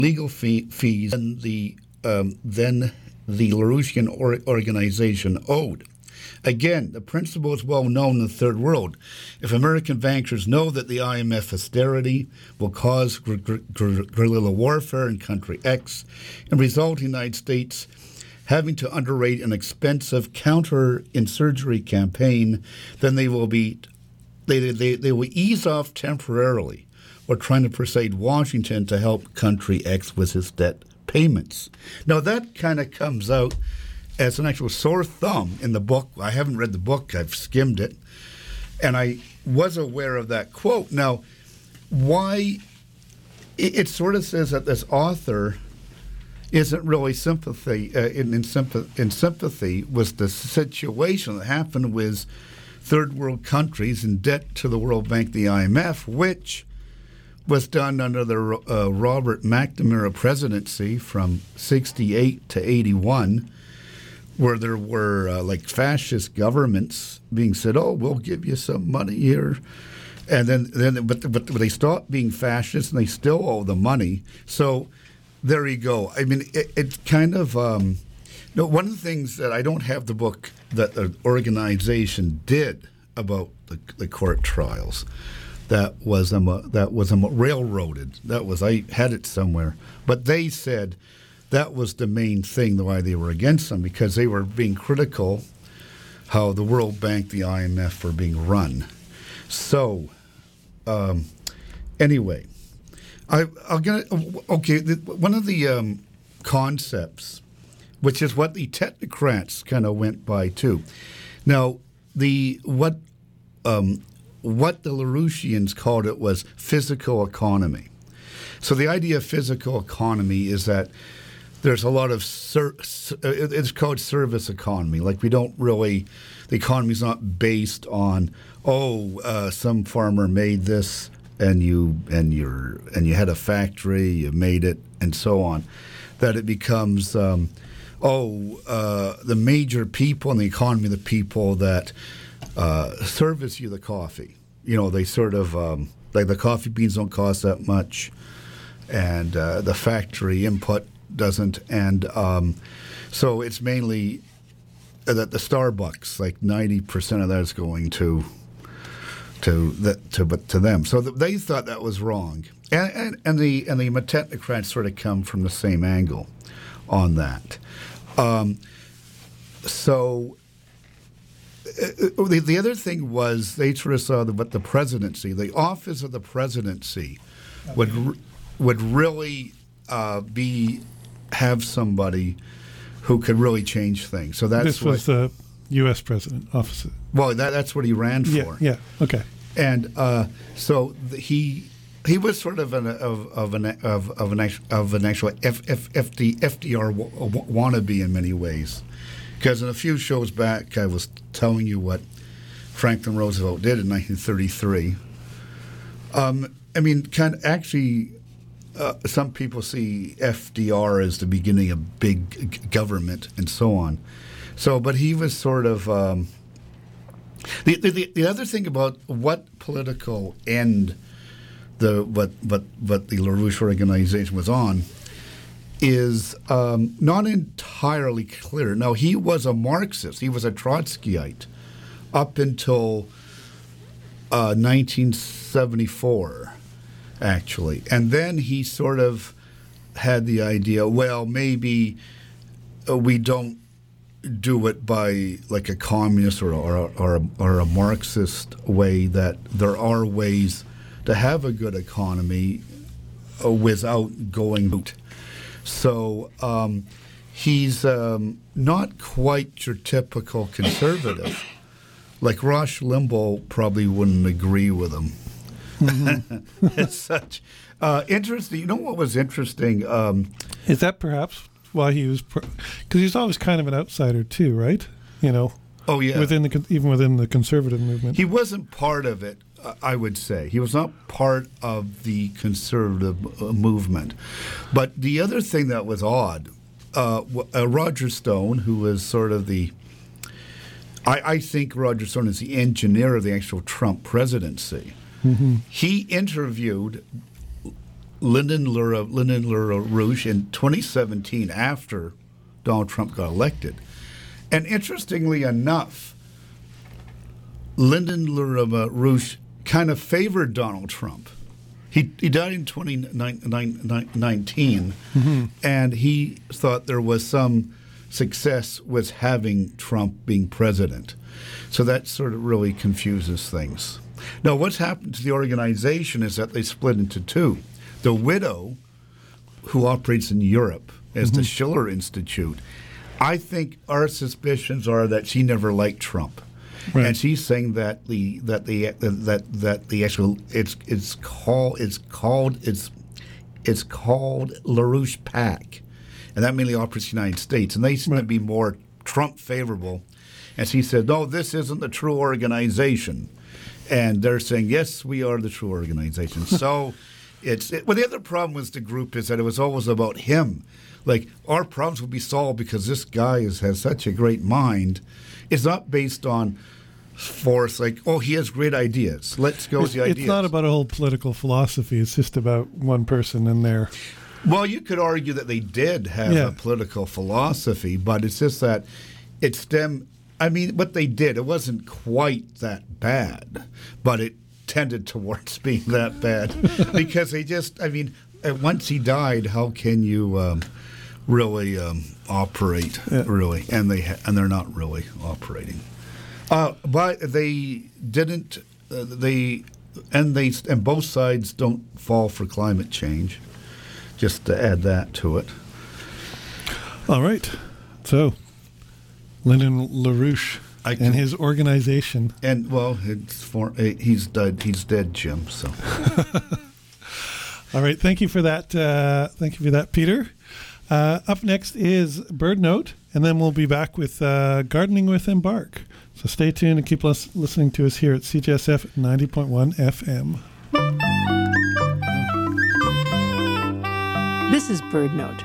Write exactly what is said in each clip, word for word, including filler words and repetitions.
legal fee, fees than the um, then the Larouchian or, organization owed. Again, the principle is well known in the Third World. If American bankers know that the I M F austerity will cause gr- gr- gr- guerrilla warfare in country X and result in the United States having to undertake an expensive counterinsurgency campaign, then they will be they, they, they will ease off temporarily or trying to persuade Washington to help country X with its debt payments. Now, that kind of comes out as an actual sore thumb in the book. I haven't read the book. I've skimmed it. And I was aware of that quote. Now, why it, it sort of says that this author isn't really sympathy uh, in, in, sympathy, in sympathy with the situation that happened with third world countries in debt to the World Bank, the I M F, which was done under the uh, Robert McNamara presidency from sixty-eight to eighty-one, where there were uh, like fascist governments being said, "Oh, we'll give you some money here," and then then but but they stopped being fascist and they still owe the money. So there you go. I mean, it, it kind of um, no. One of the things that I don't have the book that the organization did about the, the court trials. That was um, that was um, railroaded. That was I had it somewhere, but they said that was the main thing why they were against them, because they were being critical how the World Bank, the I M F were being run. So um, anyway, I I'll get okay. The, one of the um, concepts, which is what the technocrats kind of went by too. Now the what. Um, What the Larouchians called it was physical economy. So the idea of physical economy is that there's a lot of ser- it's called service economy. Like we don't really, the economy's not based on oh uh, some farmer made this and you and you're and you had a factory, you made it, and so on. That it becomes um, oh uh, the major people in the economy, the people that. Uh, service you the coffee. You know, they sort of, um, like the coffee beans don't cost that much, and uh, the factory input doesn't. And um, so it's mainly that the Starbucks, like ninety percent of that is going to to the, to but to them. So th- they thought that was wrong. And, and, and the and the technocrats sort of come from the same angle on that. Um, so. Uh, the, the other thing was they sort of saw the, what the presidency, the office of the presidency, okay. would re- would really uh, be have somebody who could really change things. So that's this was what, the U S president office. Well, that, that's what he ran yeah, for. Yeah. Okay. And uh, so the, he he was sort of an of of an of of an of an actual F, F, F D, F D R wannabe in many ways. Because in a few shows back, I was telling you what Franklin Roosevelt did in nineteen thirty-three. Um, I mean, kind of actually, uh, some people see F D R as the beginning of big g- government and so on. So, but he was sort of um, the, the the other thing about what political end the what what what the LaRouche organization was on. Is um, not entirely clear. Now, he was a Marxist. He was a Trotskyite up until uh, nineteen seventy-four, actually. And then he sort of had the idea, well, maybe uh, we don't do it by like a communist or, or, or, a, or a Marxist way, that there are ways to have a good economy uh, without going out. So um, he's um, not quite your typical conservative. Like Rush Limbaugh probably wouldn't agree with him. Mm-hmm. It's such uh, interesting. You know what was interesting? Um, Is that perhaps why he was? Because pro- he's always kind of an outsider too, right? You know. Oh yeah. Within the even within the conservative movement, he wasn't part of it. I would say he was not part of the conservative uh, movement. But the other thing that was odd, uh, uh, Roger Stone, who was sort of the, I, I think Roger Stone is the engineer of the actual Trump presidency. Mm-hmm. He interviewed Lyndon LaRouche, Lyndon LaRouche in twenty seventeen, after Donald Trump got elected. And interestingly enough, Lyndon LaRouche kind of favored Donald Trump. He he died in twenty nineteen, mm-hmm. and he thought there was some success with having Trump being president. So that sort of really confuses things. Now, what's happened to the organization is that they split into two. The widow, who operates in Europe as mm-hmm. the Schiller Institute, I think our suspicions are that she never liked Trump. Right. And she's saying that the that the that that the actual it's it's called it's called it's it's called LaRouche PAC, and that mainly operates in the United States, and they seem right. to be more Trump favorable. And she said, "No, this isn't the true organization," and they're saying, "Yes, we are the true organization." So, it's it, well. The other problem with the group is that it was always about him. Like, our problems will be solved because this guy is, has such a great mind. It's not based on force, like, oh, he has great ideas. Let's go with the ideas. It's not about a whole political philosophy. It's just about one person in there. Well, you could argue that they did have yeah. a political philosophy, but it's just that it stemmed. I mean, what they did, it wasn't quite that bad, but it tended towards being that bad because they just, I mean, once he died, how can you um, really um, operate, yeah. really? And, they ha- and they're not really operating. Uh, but they didn't, uh, they, and they, and both sides don't fall for climate change, just to add that to it. All right. So, Lyndon LaRouche I can, and his organization. And, well, it's for, uh, he's dead, he's dead, Jim, so. All right. Thank you for that. Uh, thank you for that, Peter. Uh, up next is Bird Note, and then we'll be back with uh, Gardening with Embark. So stay tuned and keep lis- listening to us here at C J S F ninety point one F M. This is Bird Note.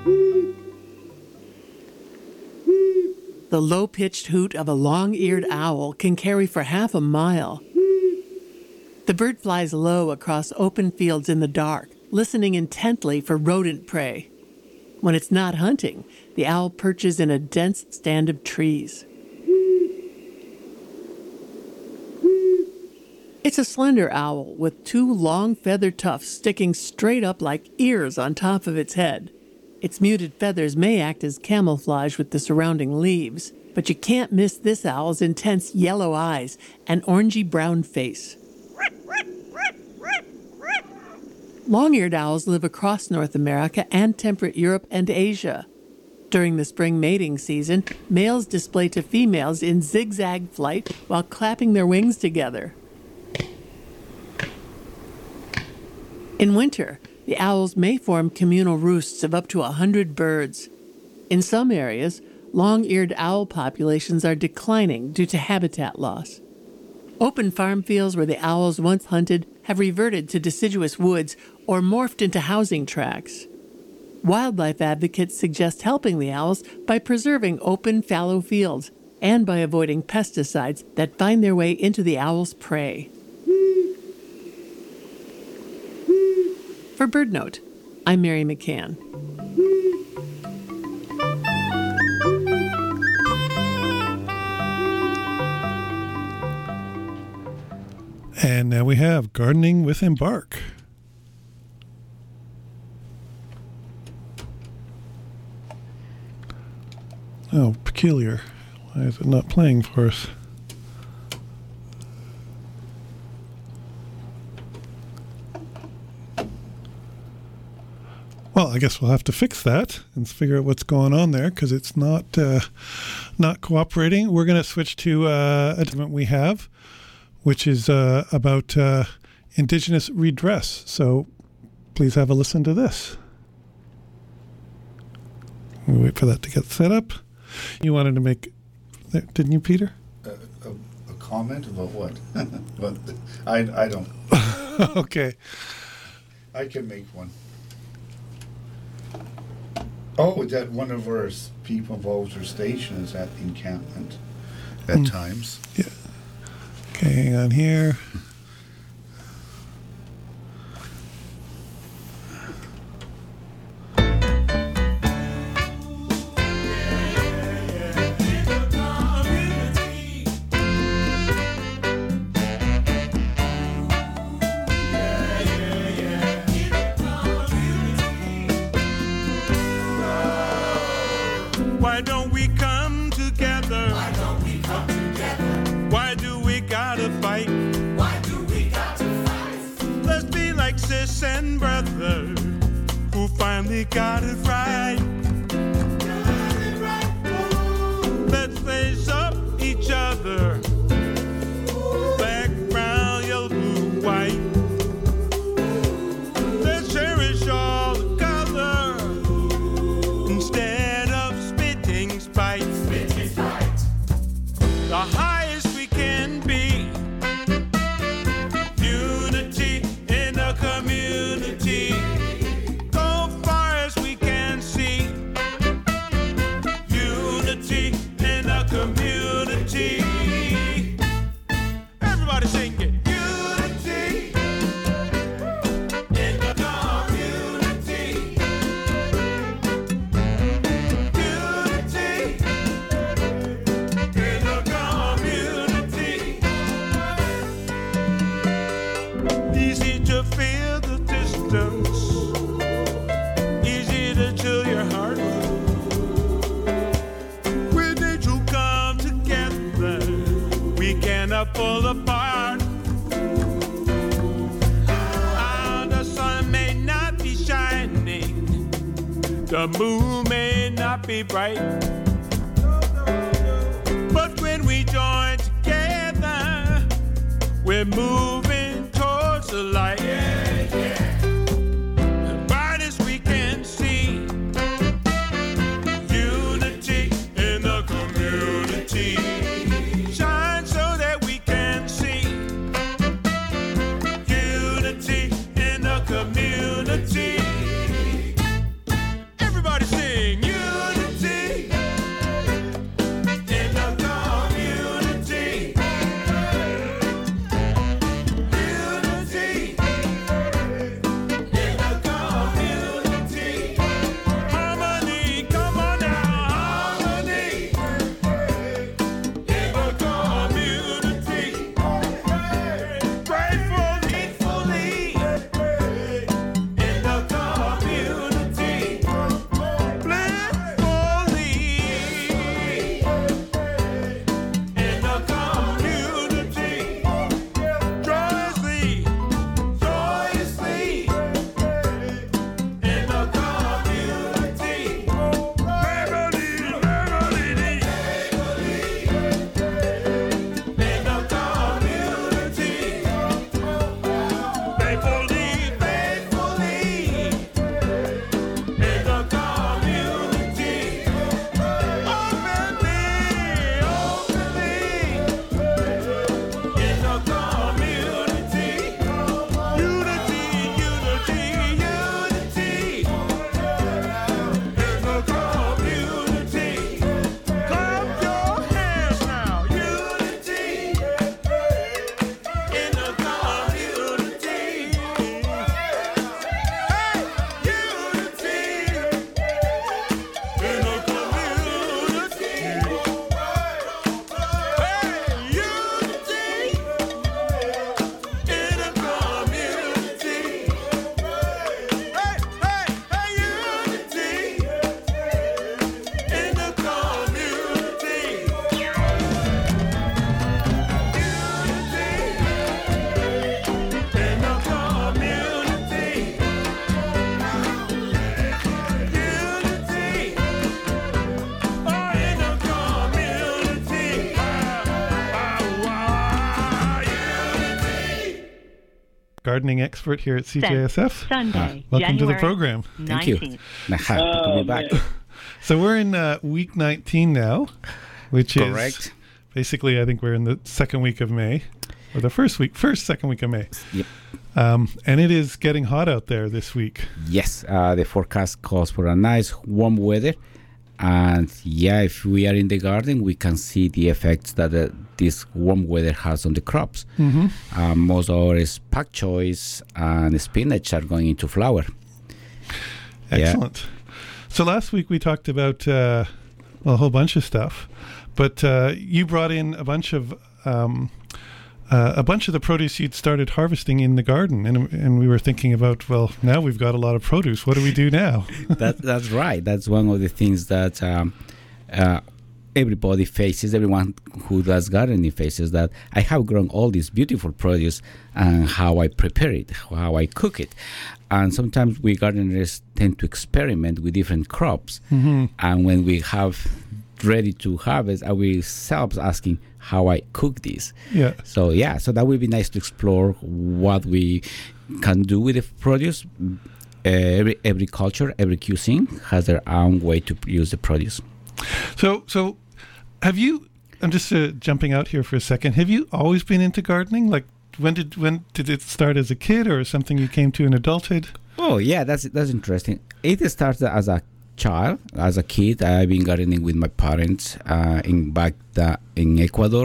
The low-pitched hoot of a long-eared owl can carry for half a mile. The bird flies low across open fields in the dark, listening intently for rodent prey. When it's not hunting, the owl perches in a dense stand of trees. It's a slender owl with two long feather tufts sticking straight up like ears on top of its head. Its muted feathers may act as camouflage with the surrounding leaves, but you can't miss this owl's intense yellow eyes and orangey-brown face. Long-eared owls live across North America and temperate Europe and Asia. During the spring mating season, males display to females in zigzag flight while clapping their wings together. In winter, the owls may form communal roosts of up to a hundred birds. In some areas, long-eared owl populations are declining due to habitat loss. Open farm fields where the owls once hunted have reverted to deciduous woods or morphed into housing tracts. Wildlife advocates suggest helping the owls by preserving open, fallow fields and by avoiding pesticides that find their way into the owl's prey. For Bird Note, I'm Mary McCann. And now we have Gardening with Embark. Oh, peculiar. Why is it not playing for us? Well, I guess we'll have to fix that and figure out what's going on there because it's not uh, not cooperating. We're going to switch to uh, a document we have, which is uh, about uh, Indigenous redress. So please have a listen to this. We'll wait for that to get set up. You wanted to make, didn't you, Peter? Uh, a, a comment about what? But I, I don't. Okay. I can make one. Oh, that one of our people involved with our station is at the encampment at mm. times. Yeah. Okay, hang on here. Why don't we come together? Why don't we come together? Why do we gotta fight? Why do we gotta fight? Let's be like sis and brother who finally got it right. Got it right. Ooh. Let's face up each other. Black, brown, yellow, blue, white. Let's cherish all the color instead of spitting spite. Spitting spite. The highest we can be. Unity in the community. Go far as we can see. Unity in the community. Everybody sing it. Unity in the community. Unity in the community. Easy to feel the distance. Easy to chill your heart. We need to come together. We cannot pull apart. Ah, the sun may not be shining. The moon may not be bright. But when we join together, we're moving towards the light. The brightest we can see. Unity in the community. Shine so that we can see. Unity in the community. Everybody sing. Unity in the community. Unity in the community. Harmony, come on now. Harmony in the community. Gratefully, gratefully in the community. Blissfully in the community. Joyously, joyously in the community. Merrily, merrily in the community. Faithfully, faithfully in the community. Openly, openly in the community. Unity, unity, unity in the community. Clap your hands now. Unity in the community. Hey, unity in the community. Hey, unity in the community. Hey, hey, hey, unity in the community. In the community. Unity. Oh, in the community. Ah, ah, unity. Gardening expert here at C J S F. Sunday, Welcome to the January program. Thank you. nineteenth. Happy to be back. So we're in uh, week nineteen now, which is Correct. basically, I think we're in the second week of May, or the first week, first, second week of May. Yep. Um, and it is getting hot out there this week. Yes, uh, the forecast calls for a nice warm weather. And yeah, if we are in the garden, we can see the effects that uh, this warm weather has on the crops. Mm-hmm. Uh, most of our pak choys and spinach are going into flower. Yeah. Excellent. So last week we talked about uh, well, a whole bunch of stuff, but uh, you brought in a bunch of um, uh, a bunch of the produce you'd started harvesting in the garden, and and we were thinking about, well, now we've got a lot of produce. What do we do now? that that's right. That's one of the things that um, uh, everybody faces, everyone who does gardening faces that I have grown all this beautiful produce and how I prepare it, how I cook it. And sometimes we gardeners tend to experiment with different crops. Mm-hmm. And when we have ready to harvest, are we selves asking how I cook this? Yeah. So yeah, so that would be nice to explore what we can do with the produce. Uh, every every culture, every cuisine has their own way to use the produce. So, so have you? I'm just uh, jumping out here for a second. Have you always been into gardening? Like, when did when did it start as a kid, or something you came to in adulthood? Oh yeah, that's that's interesting. It started as a child, as a kid. I've been gardening with my parents uh, in back the, in Ecuador.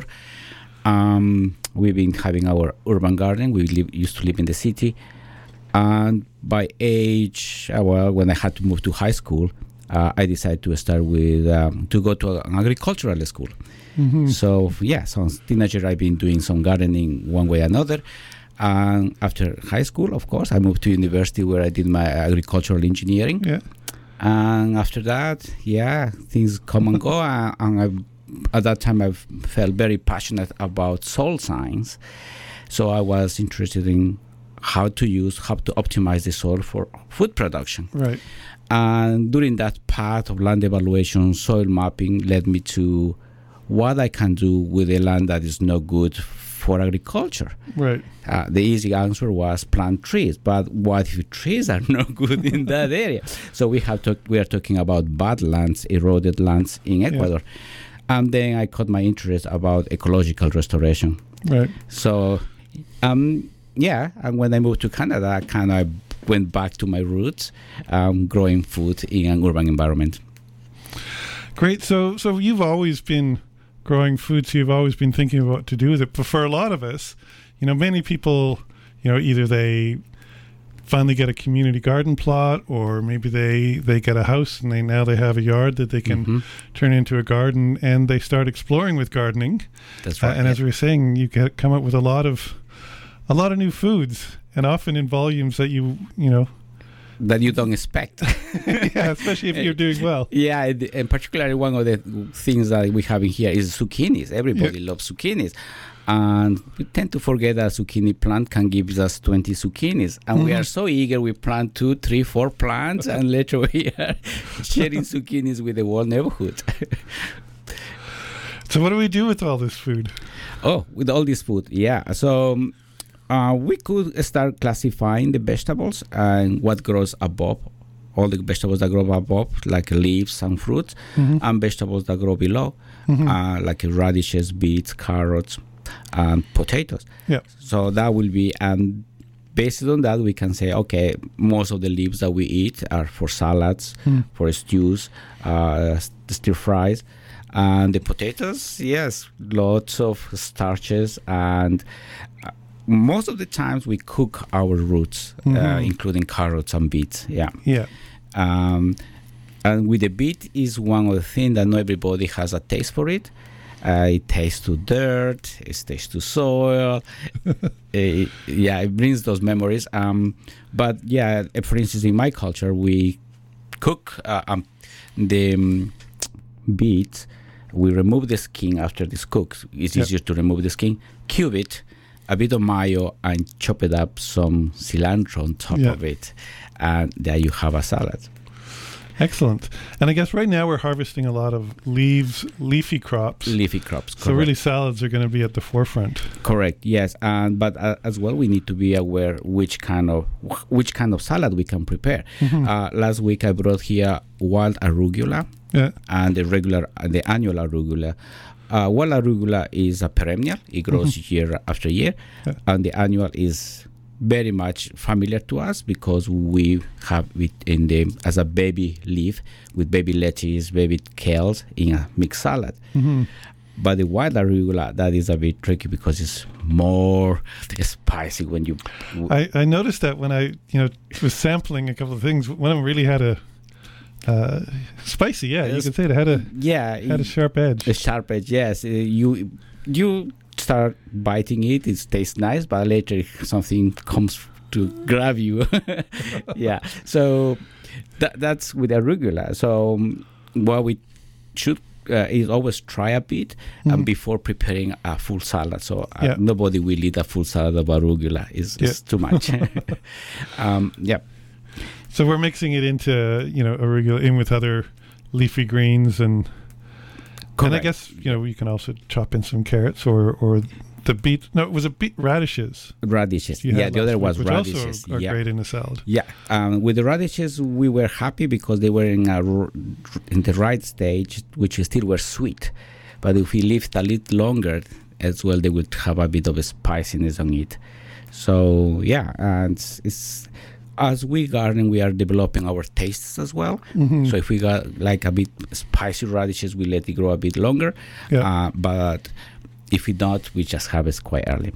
Um, we've been having our urban garden. We live, used to live in the city, and by age, uh, well, when I had to move to high school, uh, I decided to start with um, to go to an agricultural school. Mm-hmm. So yeah, so as a teenager, I've been doing some gardening one way or another. And after high school, of course, I moved to university where I did my agricultural engineering. Yeah. And after that, yeah, things come and go. and and I, at that time, I felt very passionate about soil science. So I was interested in how to use, how to optimize the soil for food production. Right. And during that path of land evaluation, soil mapping led me to what I can do with a land that is not good for agriculture. Right. Uh, the easy answer was plant trees, but what if trees are not good in that area? So we have to, we are talking about bad lands, eroded lands in Ecuador. Yeah. And then I caught my interest about ecological restoration. Right. So, um, yeah, and when I moved to Canada, I kind of went back to my roots, um, growing food in an urban environment. Great. So, so you've always been growing food, so you've always been thinking about what to do with it. But for a lot of us, you know, many people, you know, either they finally get a community garden plot, or maybe they, they get a house and they now they have a yard that they can Mm-hmm. turn into a garden, and they start exploring with gardening. That's right. Uh, and yeah. as we were saying, you get come up with a lot of a lot of new foods, and often in volumes that you you know that you don't expect. yeah, especially if you're doing well. Yeah, and particularly one of the things that we have in here is zucchinis. Everybody Yeah. loves zucchinis. And we tend to forget that a zucchini plant can give us twenty zucchinis. And Mm-hmm. we are so eager, we plant two, three, four plants, and later we are sharing zucchinis with the whole neighborhood. So what do we do with all this food? Oh, with all this food, yeah. So um, uh, we could start classifying the vegetables and what grows above, all the vegetables that grow above, like leaves and fruits, Mm-hmm. and vegetables that grow below, Mhm. uh, like radishes, beets, carrots, and potatoes. Yeah. So that will be, and based on that, we can say, okay, most of the leaves that we eat are for salads, Mm. for stews, uh, stir fries. And the potatoes, yes, lots of starches, and uh, most of the times we cook our roots, uh, Mhm. including carrots and beets. Yeah. Yeah. Um, and with the beet is one of the things that not everybody has a taste for it. Uh, it tastes to dirt, it tastes to soil. it, yeah, it brings those memories. Um, but yeah, uh, for instance, in my culture, we cook uh, um, the um, beets. We remove the skin after this cooks. It's Yep. easier to remove the skin, cube it, a bit of mayo, and chop it up, some cilantro on top Yeah. of it. And there you have a salad. Excellent. And I guess right now we're harvesting a lot of leaves, leafy crops. Leafy crops. So really salads are going to be at the forefront. Correct. Yes, and but uh, as well, we need to be aware which kind of which kind of salad we can prepare. Mhm. Uh, last week I brought here wild arugula Yeah. and the regular, uh, the annual arugula. Uh, wild arugula is a perennial; it grows year after year, Yeah. and the annual is very much familiar to us because we have it in the as a baby leaf with baby lettuce, baby kales in a mixed salad. Mhm. But the wild arugula, that is a bit tricky because it's more spicy when you... I, I noticed that when I, you know, was sampling a couple of things. One of them really had a uh, spicy. Yeah, you Yes. could say it had a yeah, had a sharp edge. a sharp edge, yes. Uh, you you start biting it, it tastes nice, but later something comes to grab you. Yeah, so that, that's with arugula. So um, what we should uh, is always try a bit Mhm. um, before preparing a full salad. So uh, Yeah. nobody will eat a full salad of arugula. It's, Yeah. it's too much. um, yeah. So we're mixing it into, you know, arugula in with other leafy greens, and and I Correct. guess, you know, you can also chop in some carrots or or the beet. No, it was a beet radishes. Radishes. you Yeah, had the last other week, was which radishes. also are yeah. great in a salad. Yeah, um, with the radishes, we were happy because they were in a r- in the right stage, which still were sweet. But if we leave it a little longer, as well, they would have a bit of a spiciness on it. So yeah, and it's, it's as we garden, we are developing our tastes as well. Mhm. So if we got like a bit spicy radishes, we let it grow a bit longer. Yeah. Uh, but if we don't, we just harvest quite early.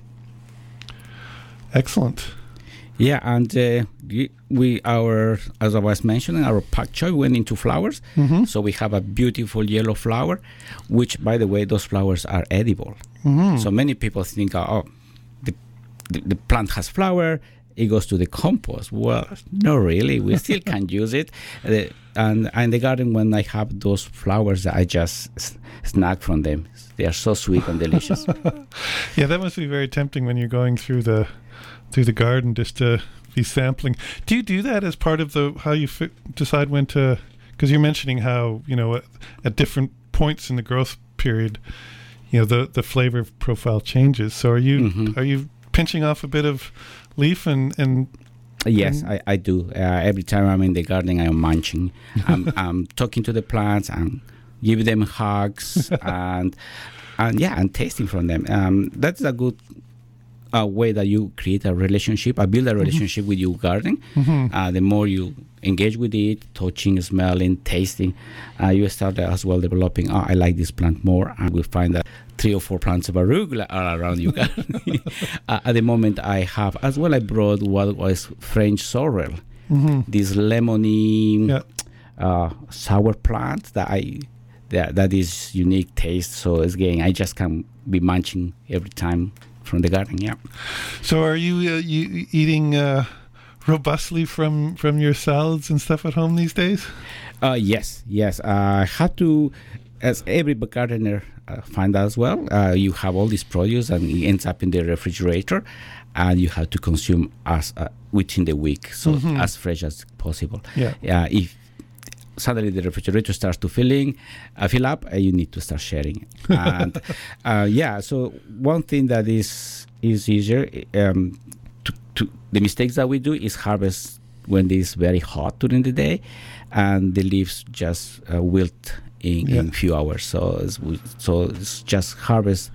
Excellent. Yeah, and uh, we- we our as I was mentioning, our pak choi went into flowers, Mhm. so we have a beautiful yellow flower, which, by the way, those flowers are edible. Mhm. So many people think, oh, the, the the plant has flower, it goes to the compost. Well, no, really, we still can use it. Uh, and and in the garden, when I have those flowers, I just s- snack from them. They are so sweet and delicious. Yeah, that must be very tempting when you're going through the through the garden just to be sampling. Do you do that as part of the how you fi- decide when to? Because you're mentioning how, you know, at, at different points in the growth period, you know, the the flavor profile changes. So are you Mhm. are you pinching off a bit of leaf and and Yes, And- I, I do. Uh, every time I'm in the garden, I'm munching. I'm, I'm talking to the plants and giving them hugs and and yeah, and tasting from them. Um, that's a good uh, way that you create a relationship, uh, build a relationship with your garden. Mhm. Uh, the more you engage with it, touching, smelling, tasting, uh, you start as well developing. Oh, I like this plant more, and we find that three or four plants of arugula are around your garden. uh, at the moment, I have as well. I brought what was French sorrel, Mhm. this lemony, Yeah. uh, sour plant that I that that is unique taste. So again, I just can be munching every time from the garden. Yeah. So are you uh, you eating uh, robustly from from your salads and stuff at home these days? Uh, yes, yes. I had to, as every gardener uh, find out as well, uh, you have all this produce and it ends up in the refrigerator, and you have to consume as uh, within the week, so Mhm. as fresh as possible. Yeah. Uh, if suddenly the refrigerator starts to filling, uh, fill up, uh, you need to start sharing it. And uh, yeah, so one thing that is is easier, um, to, to the mistakes that we do is harvest when it's very hot during the day, and the leaves just uh, wilt in Yeah. in few hours. So it's, we- so it's just harvest,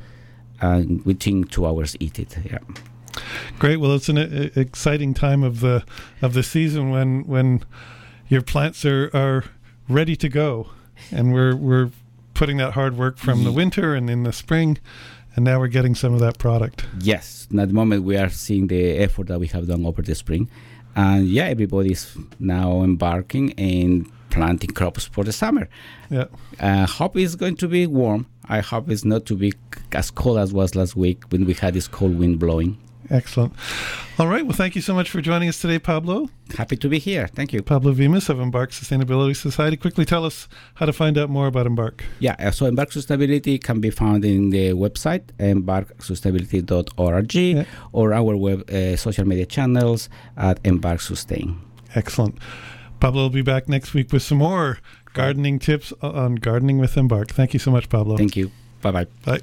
and within two hours eat it. Yeah. Great. Well, it's an uh, exciting time of the of the season when when your plants are, are ready to go, and we're we're putting that hard work from the Ye- winter and in the spring, and now we're getting some of that product. Yes, at the moment we are seeing the effort that we have done over the spring, and yeah, everybody's now embarking in planting crops for the summer. Yeah. Uh, hope it's going to be warm. I hope it's not to be c- as cold as was last week when we had this cold wind blowing. Excellent. All right. Well, thank you so much for joining us today, Pablo. Happy to be here. Thank you. Pablo Vimas of Embark Sustainability Society. Quickly tell us how to find out more about Embark. Yeah, uh, so Embark Sustainability can be found in the website embark sustainability dot org Yeah. or our web uh, social media channels at Embark Sustain. Excellent. Pablo will be back next week with some more gardening tips on gardening with Embark. Thank you so much, Pablo. Thank you. Bye-bye. Bye.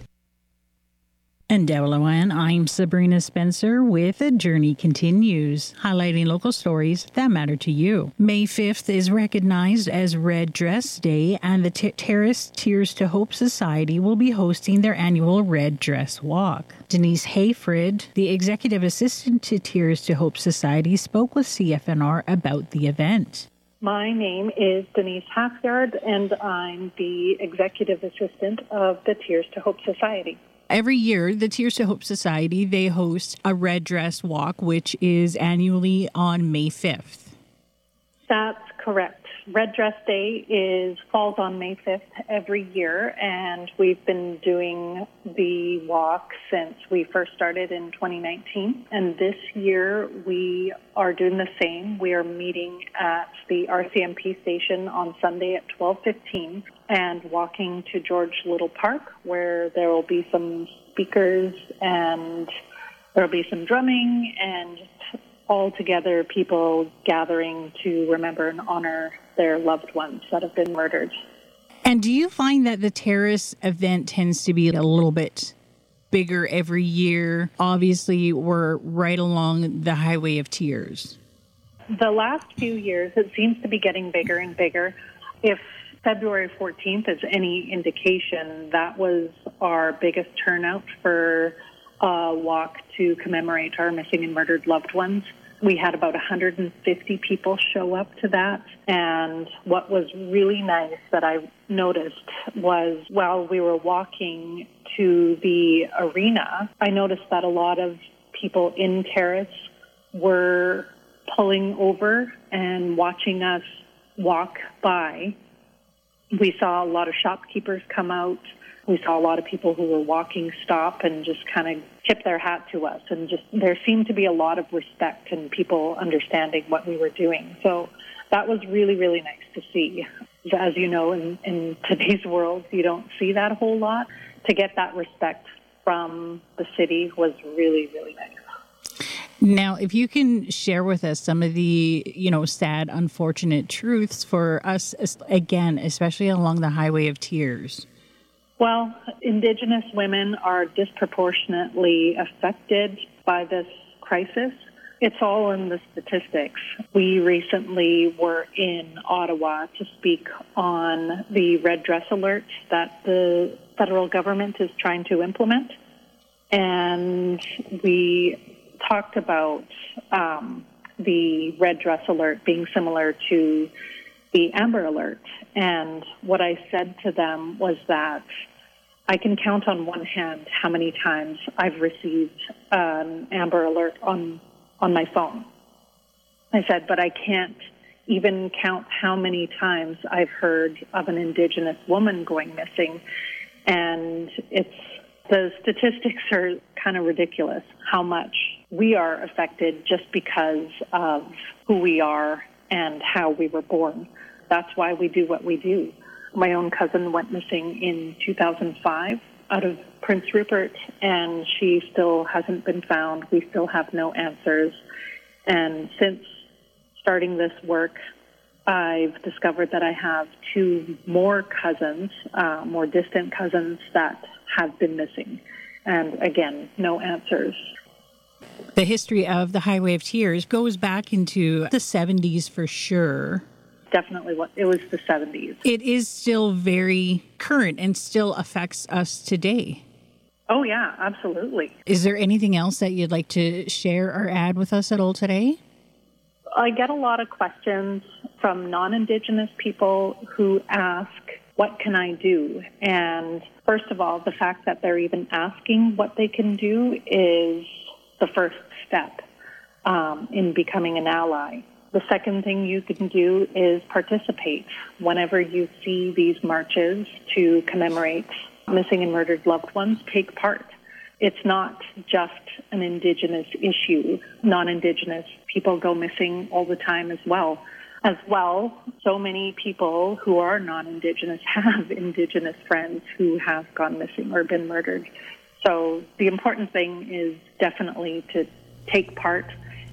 And Delawan, I'm Sabrina Spencer with A Journey Continues, highlighting local stories that matter to you. May fifth is recognized as Red Dress Day, and the T- Terrace Tears to Hope Society will be hosting their annual Red Dress Walk. Denise Hayfrid, the executive assistant to Tears to Hope Society, spoke with C F N R about the event. My name is Denise Halfyard, and I'm the executive assistant of the Tears to Hope Society. Every year, the Tears to Hope Society, they host a Red Dress Walk, which is annually on May fifth. That's correct. Red Dress Day is falls on May fifth every year, and we've been doing the walk since we first started in twenty nineteen. And this year we are doing the same. We are meeting at the R C M P station on Sunday at twelve fifteen and walking to George Little Park, where there will be some speakers and there will be some drumming and all together people gathering to remember and honor their loved ones that have been murdered. And do you find that the terrace event tends to be a little bit bigger every year? Obviously, we're right along the Highway of Tears. The last few years, it seems to be getting bigger and bigger. If February fourteenth is any indication, that was our biggest turnout for a walk to commemorate our missing and murdered loved ones. We had about one hundred fifty people show up to that. And what was really nice that I noticed was while we were walking to the arena, I noticed that a lot of people in Terrace were pulling over and watching us walk by. We saw a lot of shopkeepers come out. We saw a lot of people who were walking stop and just kind of tip their hat to us. And just there seemed to be a lot of respect and people understanding what we were doing. So that was really, really nice to see. As you know, in, in today's world, you don't see that a whole lot. To get that respect from the city was really, really nice. Now, if you can share with us some of the, you know, sad, unfortunate truths for us, again, especially along the Highway of Tears. Well, Indigenous women are disproportionately affected by this crisis. It's all in the statistics. We recently were in Ottawa to speak on the red dress alert that the federal government is trying to implement. And we talked about um, the red dress alert being similar to the Amber Alert. And what I said to them was that I can count on one hand how many times I've received an Amber Alert on, on my phone. I said, but I can't even count how many times I've heard of an Indigenous woman going missing. And it's the statistics are kind of ridiculous, how much we are affected just because of who we are and how we were born. That's why we do what we do. My own cousin went missing in two thousand five out of Prince Rupert, and she still hasn't been found. We still have no answers. And since starting this work, I've discovered that I have two more cousins, uh, more distant cousins that have been missing. And again, no answers. The history of the Highway of Tears goes back into the seventies for sure. Definitely what it was the seventies. It is still very current and still affects us today. Oh, yeah, absolutely. Is there anything else that you'd like to share or add with us at all today? I get a lot of questions from non-Indigenous people who ask, what can I do? And first of all, the fact that they're even asking what they can do is the first step um, in becoming an ally. The second thing you can do is participate. Whenever you see these marches to commemorate missing and murdered loved ones, take part. It's not just an Indigenous issue. Non-Indigenous people go missing all the time as well. As well, so many people who are non-Indigenous have Indigenous friends who have gone missing or been murdered. So the important thing is definitely to take part.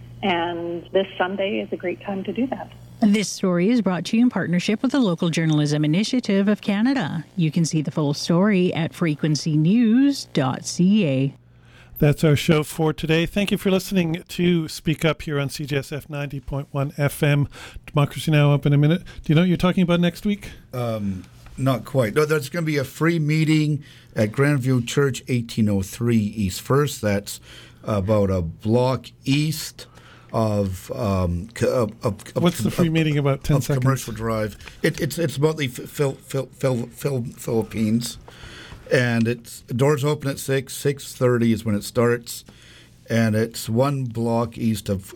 And this Sunday is a great time to do that. This story is brought to you in partnership with the Local Journalism Initiative of Canada. You can see the full story at frequency news dot c a. That's our show for today. Thank you for listening to Speak Up here on C J S F ninety point one F M. Democracy Now! Up in a minute. Do you know what you're talking about next week? Um, not quite. No, there's going to be a free meeting at Grandview Church, eighteen oh three East First. That's about a block east of, um, of, of what's the free of, meeting about? Ten of seconds. Commercial Drive. It, it's it's about the Phil, Phil, Phil, Phil, Philippines, and it's doors open at six. Six thirty is when it starts, and it's one block east of